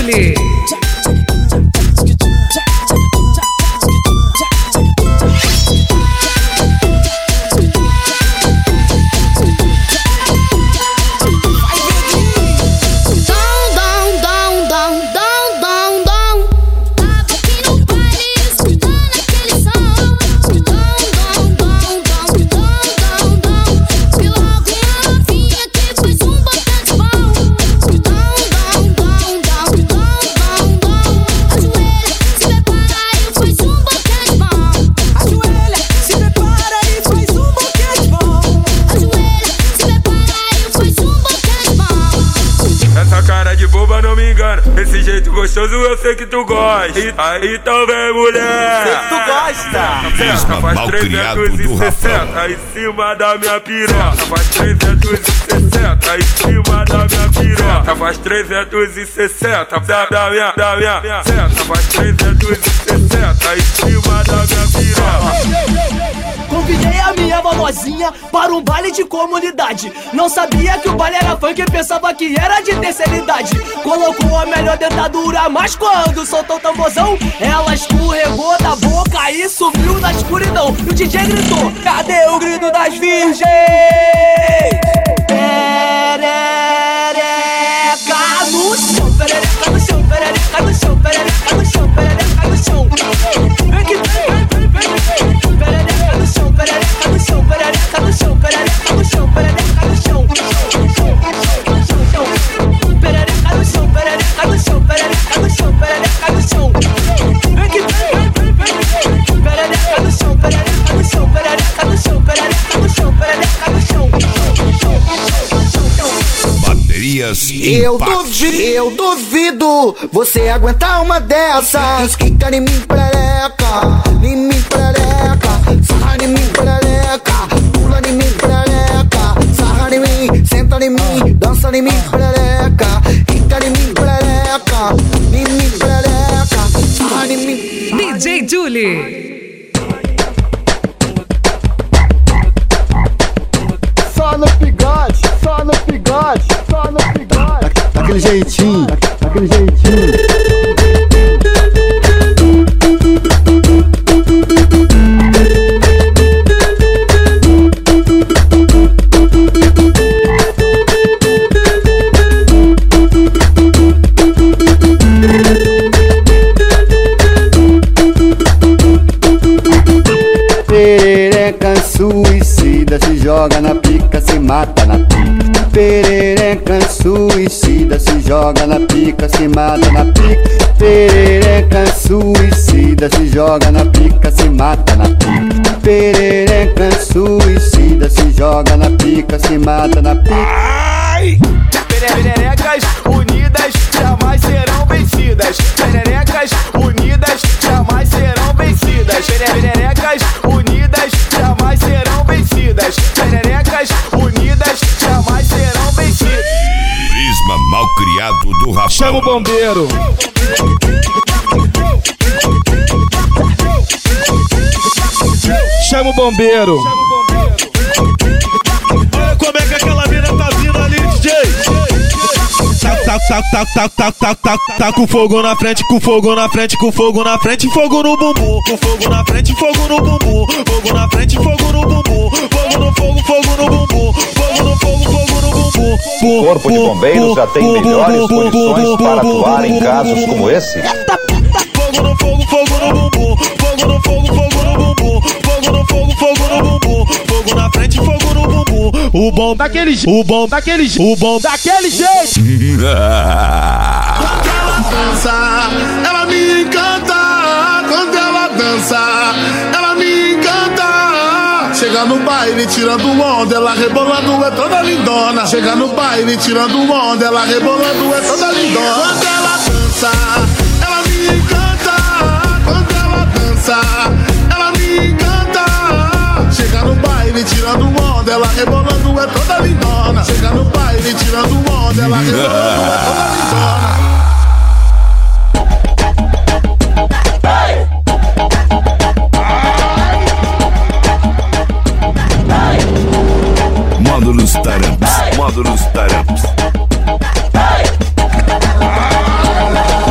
Julie. Não me engana, esse jeito gostoso eu sei que tu gosta. Então vem, mulher. Sei que tu gosta. Senta, faz 360 em cima da minha piroca. Faz 360 em cima da minha piroca. Faz 360 da minha. Senta, faz 360 em cima da minha piroca. Convidei a minha vovozinha para um baile de comunidade. Não sabia que o baile era funk, pensava que era de terceira idade. Colocou a melhor dentadura, mas quando soltou o tamborzão, ela escorregou da boca e subiu na escuridão. E o DJ gritou: cadê o grito das virgens? Perereca no chão, perereca no chão, perereca no chão, perereca no chão, perereca no chão. Vem que vem, perereca no chão, perereca no chão, perereca no chão, perereca no chão, perereca no chão. Perereca no chão, perereca no chão, perereca no chão, perereca no chão. Vem que vem, perereca no chão, perereca no chão, perereca no chão, perereca no chão, perereca no chão. Baterias Eu duvido você aguentar uma dessas. Quica em mim, perereca, em mim, perereca. Sarra em mim, perereca, pula em mim, perereca. Sarra em mim, senta em mim, dança em mim, perereca. Quica em mim, perereca, em mim, perereca. Sarra em mim. DJ Julie. Só no bigode, só no bigode, só no bigode. Daquele jeitinho, daquele jeitinho. Perereca suicida, se joga na pica, se mata na pica. Perereca suicida, se joga na pica, se mata na pica. Perereca suicida, se joga na pica, se mata na pica. Perereca suicida, se joga na pica, se mata na pica. Pererecas unidas jamais serão vencidas. Pererecas unidas jamais serão vencidas. Pererecas unidas jamais serão vencidas. Pererecas unidas jamais serão vencidas. Prisma mal criado do Rafael. Chama o bombeiro. Chama o bombeiro. Olha como é que aquela mina tá vindo ali, DJ. Tá com fogo na frente, com fogo na frente, com fogo na frente, fogo no bumbum. Com fogo na frente, fogo no bumbum. Fogo na frente, fogo no bumbum. Fogo no fogo, fogo no bumbum. Fogo no fogo, fogo no bumbum. O Corpo de Bombeiros já tem melhores condições para atuar em casos como esse. Fogo no fogo, fogo no bumbum. Fogo no fogo, fogo no bumbum. Fogo no fogo, fogo no bumbum. Fogo na frente, fogo no bumbum. O bom daquele jeito. O bom daquele jeito. O bom daquele jeito. Quando ela dança, ela me encanta. Quando ela dança, ela me encanta. Chega no baile tirando onda, ela rebolando é toda lindona. Chega no baile tirando onda, ela rebolando é toda lindona. Quando ela dança, ela me encanta. Quando ela dança, ela me encanta. Chega no baile tirando onda, ela rebolando é toda lindona. Chega no baile tirando onda, ela rebolando é toda lindona. Módulos Taramps. Módulos Taramps.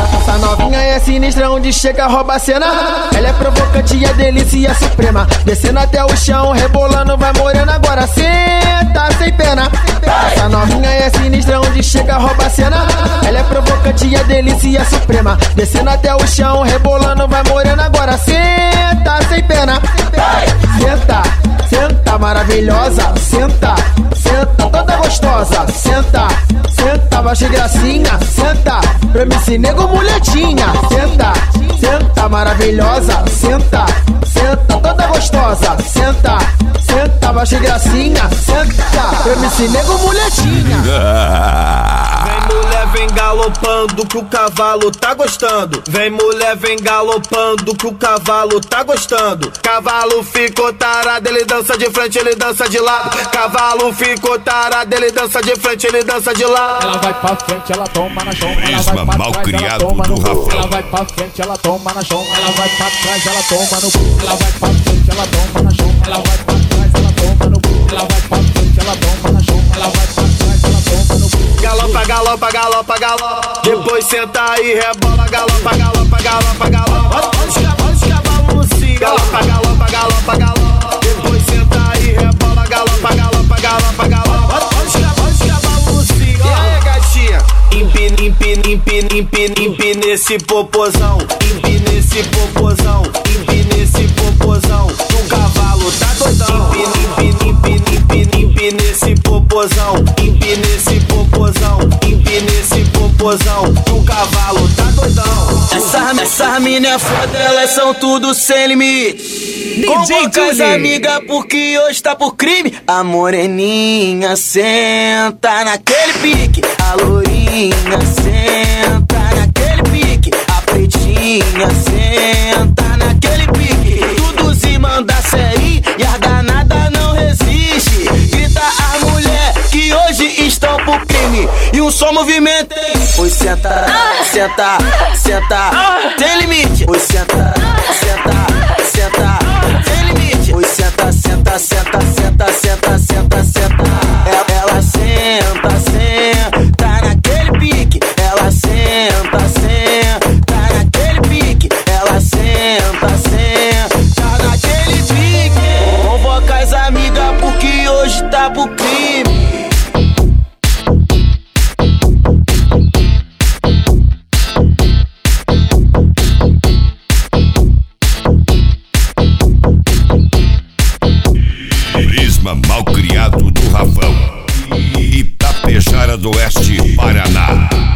sinistra, onde chega rouba a cena. Ela é provocante e é delícia suprema. Descendo até o chão, rebolando, vai morena. Agora senta sem pena. Essa novinha é sinistra, onde chega rouba a cena. Ela é provocante e é delícia suprema. Descendo até o chão, rebolando, vai morena. Agora senta sem pena. Senta, senta maravilhosa. Senta, senta toda gostosa. Senta, senta baixa gracinha. Senta, pra MC Nego muletinha. Senta, senta maravilhosa. Senta, senta toda gostosa. Senta, senta baixa gracinha. Senta, pra MC Nego muletinha. Vem mulher, vem galopando que o cavalo tá gostando. Vem mulher, vem galopando que o cavalo tá gostando. Cavalo ficou tarado, ele dança de frente, ele dança de lado. Cavalo ficou tarado, ele dança de frente, ele dança de lado. Ela vai pra frente, ela toma na chão. Ela vai pra trás, ela toma no cu. Ela vai pra frente, ela toma na chão. Ela vai pra trás, ela toma no cu. Ela vai pra frente, ela toma na chão. Ela vai pra trás, ela toma no cu. Ela vai pra frente, ela toma na chão. Ela vai pra trás, ela toma no cu. Galopa, galopa, galopa, galopa. Depois senta e rebola. Galopa, galopa, galopa, galopa. Olha os cavalos no cio. Galopa, galopa, galopa, galopa. Depois senta e rebola. Galopa, galopa, galopa, galopa. Olha os cavalos no cio. E aí, gatinha? Empina, empina, empina, empina, empina esse popozão. Empina esse popozão. Empina esse popozão. O cavalo tá doidão. Empina, empina, empina, empina, empina esse popozão. Empina esse popozão. Empina esse popozão. O cavalo tá doidão. Essa mina é foda, elas são tudo sem limite. Convoca as amigas porque hoje tá por crime. A moreninha senta naquele pique. A lourinha senta naquele pique. A pretinha senta naquele pique. Tudo se manda série e a danada não resiste. Grita a mulher que hoje estão por crime. E um só movimento. Oi, senta, senta, senta, tem limite. Oi, senta, senta, senta, tem limite. Oi, senta, senta, senta, senta, senta, senta, senta. Ela senta, senta naquele pique. Ela senta, senta naquele pique. Ela senta, senta naquele pique. Convoca as amigas porque hoje tá pro crime. Malcriado do Rafão, Itapejara do Oeste, Paraná.